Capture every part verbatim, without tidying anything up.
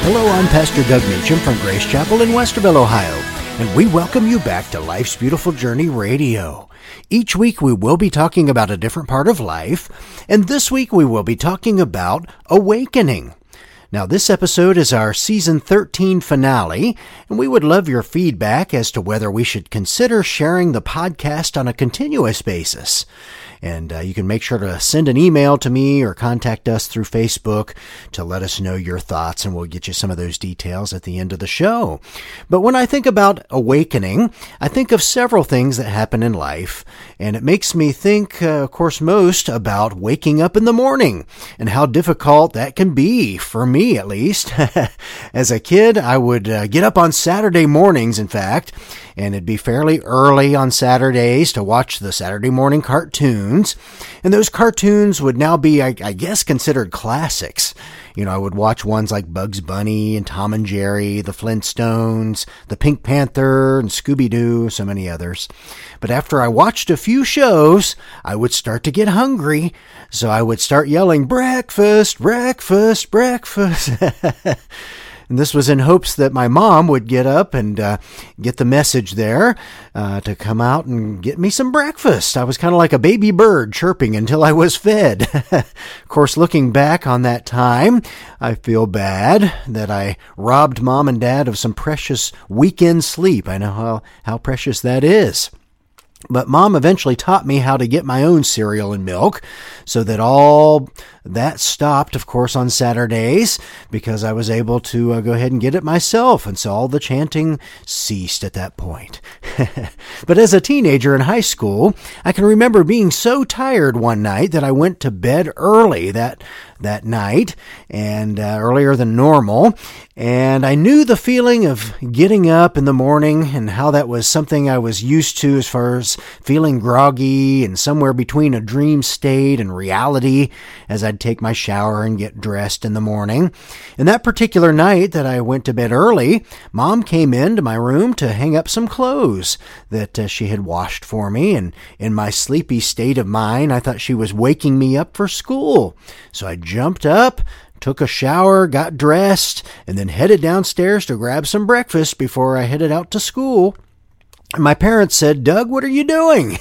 Hello, I'm Pastor Doug Meacham from Grace Chapel in Westerville, Ohio, and we welcome you back to Life's Beautiful Journey Radio. Each week we will be talking about a different part of life, and this week we will be talking about awakening. Now, this episode is our Season thirteen finale, and we would love your feedback as to whether we should consider sharing the podcast on a continuous basis. And uh, you can make sure to send an email to me or contact us through Facebook to let us know your thoughts, and we'll get you some of those details at the end of the show. But when I think about awakening, I think of several things that happen in life, and it makes me think, uh, of course, most about waking up in the morning and how difficult that can be, for me at least. As a kid, I would uh, get up on Saturday mornings, in fact, and it'd be fairly early on Saturdays to watch the Saturday morning cartoons. And those cartoons would now be, I, I guess, considered classics. You know, I would watch ones like Bugs Bunny and Tom and Jerry, the Flintstones, the Pink Panther, and Scooby-Doo, so many others. But after I watched a few shows, I would start to get hungry. So I would start yelling, "Breakfast, breakfast, breakfast." And this was in hopes that my mom would get up and uh, get the message there uh, to come out and get me some breakfast. I was kind of like a baby bird chirping until I was fed. Of course, looking back on that time, I feel bad that I robbed Mom and Dad of some precious weekend sleep. I know how, how precious that is. But Mom eventually taught me how to get my own cereal and milk, so that all that stopped, of course, on Saturdays, because I was able to uh, go ahead and get it myself, and so all the chanting ceased at that point. But as a teenager in high school, I can remember being so tired one night that I went to bed early that that night, and uh, earlier than normal, and I knew the feeling of getting up in the morning and how that was something I was used to as far as feeling groggy and somewhere between a dream state and reality as I'd take my shower and get dressed in the morning. And that particular night that I went to bed early, Mom came into my room to hang up some clothes that uh, she had washed for me, and in my sleepy state of mind, I thought she was waking me up for school. So I jumped up, took a shower, got dressed, and then headed downstairs to grab some breakfast before I headed out to school. My parents said, "Doug, what are you doing?"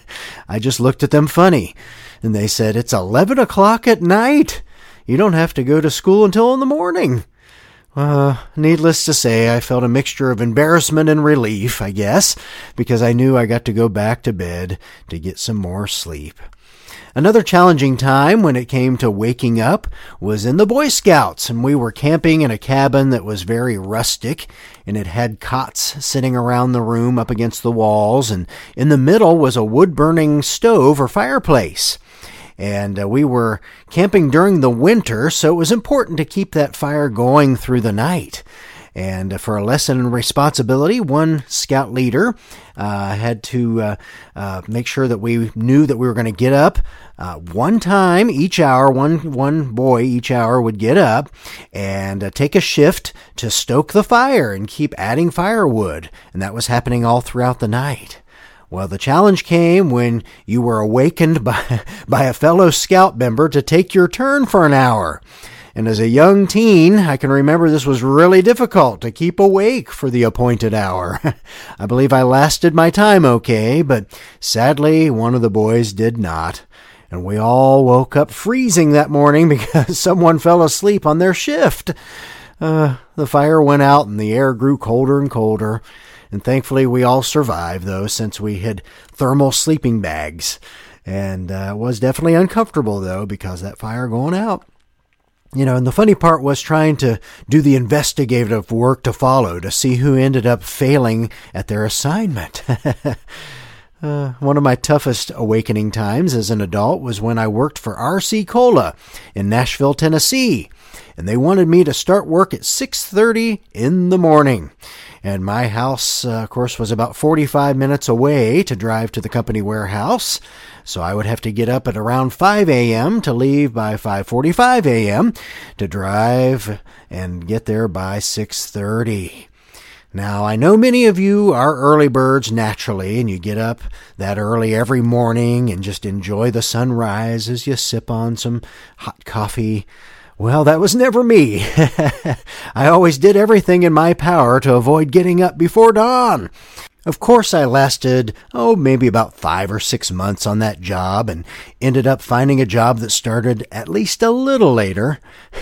I just looked at them funny, and they said, "It's eleven o'clock at night. You don't have to go to school until in the morning." Uh, needless to say, I felt a mixture of embarrassment and relief, I guess, because I knew I got to go back to bed to get some more sleep. Another challenging time when it came to waking up was in the Boy Scouts, and we were camping in a cabin that was very rustic, and it had cots sitting around the room up against the walls, and in the middle was a wood-burning stove or fireplace. And uh, we were camping during the winter, so it was important to keep that fire going through the night. And uh, for a lesson in responsibility, one scout leader uh, had to uh, uh, make sure that we knew that we were going to get up uh, one time each hour. One one boy each hour would get up and uh, take a shift to stoke the fire and keep adding firewood. And that was happening all throughout the night. Well, the challenge came when you were awakened by, by a fellow scout member to take your turn for an hour. And as a young teen, I can remember this was really difficult to keep awake for the appointed hour. I believe I lasted my time okay, but sadly, one of the boys did not. And we all woke up freezing that morning because someone fell asleep on their shift. Uh, the fire went out and the air grew colder and colder. And thankfully, we all survived, though, since we had thermal sleeping bags. And uh, it was definitely uncomfortable, though, because that fire going out. You know, and the funny part was trying to do the investigative work to follow to see who ended up failing at their assignment. uh, one of my toughest awakening times as an adult was when I worked for R C Cola in Nashville, Tennessee. And they wanted me to start work at six thirty in the morning. And my house, uh, of course, was about forty-five minutes away to drive to the company warehouse. So I would have to get up at around five a.m. to leave by five forty-five a.m. to drive and get there by six thirty. Now, I know many of you are early birds naturally, and you get up that early every morning and just enjoy the sunrise as you sip on some hot coffee. Well, that was never me. I always did everything in my power to avoid getting up before dawn. Of course, I lasted, oh, maybe about five or six months on that job and ended up finding a job that started at least a little later.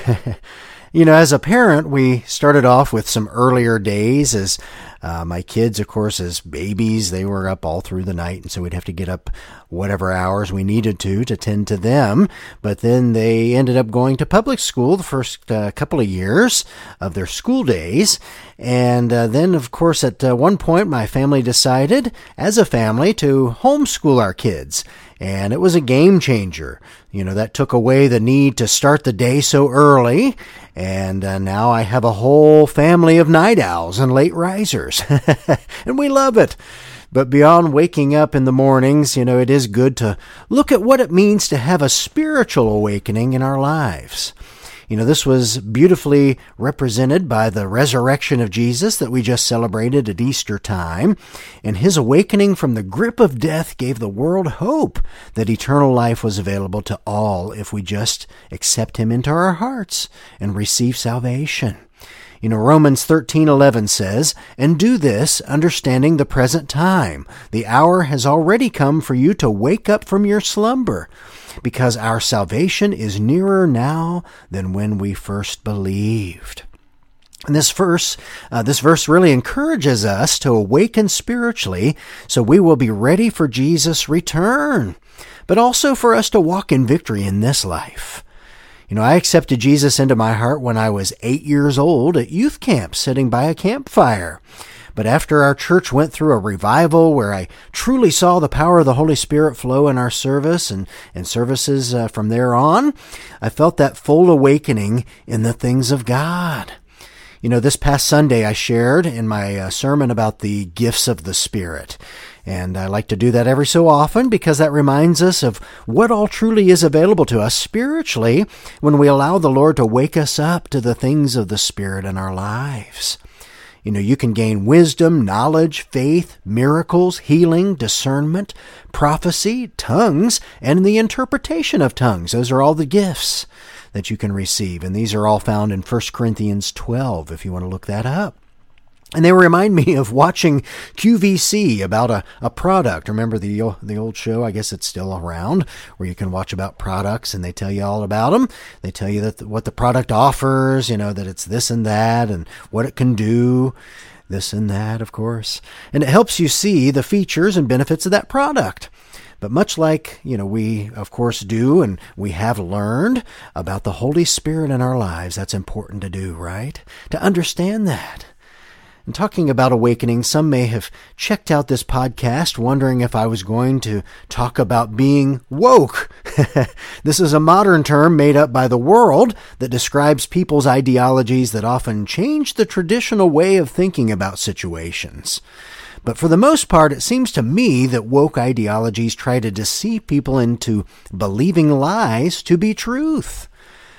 You know, as a parent, we started off with some earlier days as uh, my kids, of course, as babies, they were up all through the night, and so we'd have to get up whatever hours we needed to to tend to them. But then they ended up going to public school the first uh, couple of years of their school days. And uh, then, of course, at uh, one point, my family decided, as a family, to homeschool our kids. And it was a game changer. You know, that took away the need to start the day so early. And uh, now I have a whole family of night owls and late risers. And we love it. But beyond waking up in the mornings, you know, it is good to look at what it means to have a spiritual awakening in our lives. You know, this was beautifully represented by the resurrection of Jesus that we just celebrated at Easter time. And his awakening from the grip of death gave the world hope that eternal life was available to all if we just accept him into our hearts and receive salvation. You know, Romans thirteen eleven says, "And do this, understanding the present time. The hour has already come for you to wake up from your slumber, because our salvation is nearer now than when we first believed." And this verse, uh, this verse really encourages us to awaken spiritually so we will be ready for Jesus' return, but also for us to walk in victory in this life. You know, I accepted Jesus into my heart when I was eight years old at youth camp, sitting by a campfire. But after our church went through a revival where I truly saw the power of the Holy Spirit flow in our service and, and services uh, from there on, I felt that full awakening in the things of God. You know, this past Sunday I shared in my uh, sermon about the gifts of the Spirit. And I like to do that every so often because that reminds us of what all truly is available to us spiritually when we allow the Lord to wake us up to the things of the Spirit in our lives. You know, you can gain wisdom, knowledge, faith, miracles, healing, discernment, prophecy, tongues, and the interpretation of tongues. Those are all the gifts that you can receive. And these are all found in First Corinthians twelve, if you want to look that up. And they remind me of watching Q V C about a, a product. Remember the the old show? I guess it's still around, where you can watch about products and they tell you all about them. They tell you that the, what the product offers, you know, that it's this and that and what it can do, this and that, of course. And it helps you see the features and benefits of that product. But much like, you know, we, of course, do and we have learned about the Holy Spirit in our lives, that's important to do, right? To understand that. And talking about awakening, some may have checked out this podcast wondering if I was going to talk about being woke. This is a modern term made up by the world that describes people's ideologies that often change the traditional way of thinking about situations. But for the most part, it seems to me that woke ideologies try to deceive people into believing lies to be truth.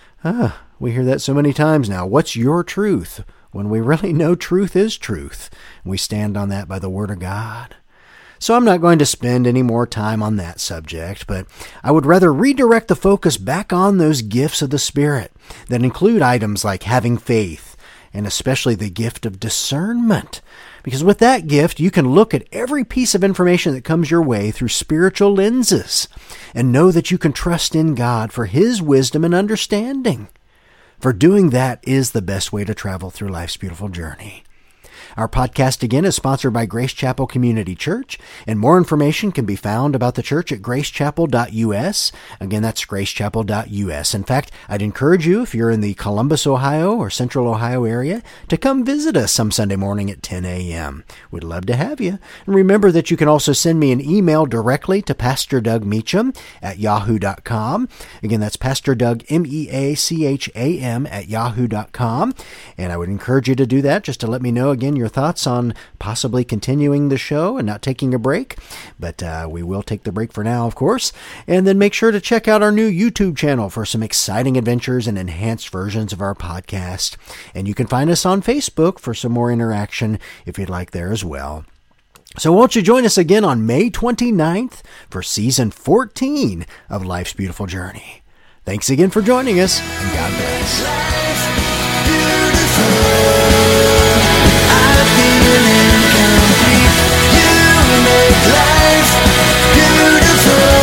Ah, we hear that so many times now. What's your truth? When we really know truth is truth. We stand on that by the Word of God. So I'm not going to spend any more time on that subject, but I would rather redirect the focus back on those gifts of the Spirit that include items like having faith, and especially the gift of discernment. Because with that gift, you can look at every piece of information that comes your way through spiritual lenses and know that you can trust in God for His wisdom and understanding. For doing that is the best way to travel through life's beautiful journey. Our podcast, again, is sponsored by Grace Chapel Community Church, and more information can be found about the church at grace chapel dot u s. Again, that's grace chapel dot u s. In fact, I'd encourage you, if you're in the Columbus, Ohio, or Central Ohio area, to come visit us some Sunday morning at ten a.m. We'd love to have you. And remember that you can also send me an email directly to Pastor Doug Meacham at yahoo dot com. Again, that's Pastor Doug, M E A C H A M, at yahoo dot com. And I would encourage you to do that, just to let me know, again, your thoughts on possibly continuing the show and not taking a break. But uh, we will take the break for now, of course. And then make sure to check out our new YouTube channel for some exciting adventures and enhanced versions of our podcast. And you can find us on Facebook for some more interaction if you'd like there as well. So won't you join us again on May twenty-ninth for Season fourteen of Life's Beautiful Journey. Thanks again for joining us, and God bless. Life beautiful.